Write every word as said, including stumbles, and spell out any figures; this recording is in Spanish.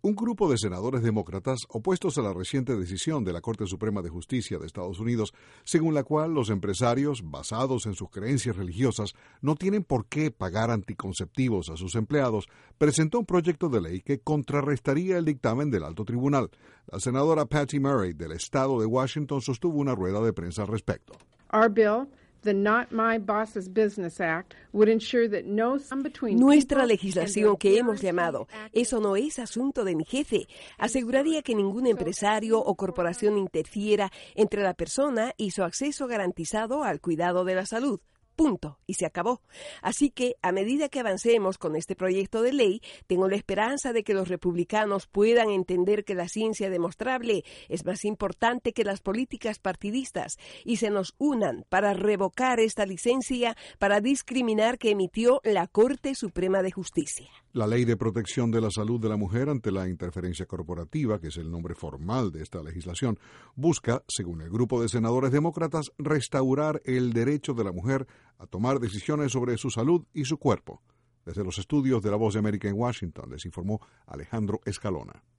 Un grupo de senadores demócratas opuestos a la reciente decisión de la Corte Suprema de Justicia de Estados Unidos, según la cual los empresarios, basados en sus creencias religiosas, no tienen por qué pagar anticonceptivos a sus empleados, presentó un proyecto de ley que contrarrestaría el dictamen del alto tribunal. La senadora Patty Murray del estado de Washington sostuvo una rueda de prensa al respecto. Our bill, the Not My Boss's Business Act, would ensure that no between Nuestra legislación, que hemos llamado "Eso no es asunto de mi jefe", aseguraría que ningún empresario o corporación interfiera entre la persona y su acceso garantizado al cuidado de la salud. Punto. Y se acabó. Así que, a medida que avancemos con este proyecto de ley, tengo la esperanza de que los republicanos puedan entender que la ciencia demostrable es más importante que las políticas partidistas y se nos unan para revocar esta licencia para discriminar que emitió la Corte Suprema de Justicia. La Ley de Protección de la Salud de la Mujer ante la Interferencia Corporativa, que es el nombre formal de esta legislación, busca, según el grupo de senadores demócratas, restaurar el derecho de la mujer a tomar decisiones sobre su salud y su cuerpo. Desde los estudios de La Voz de América en Washington, les informó Alejandro Escalona.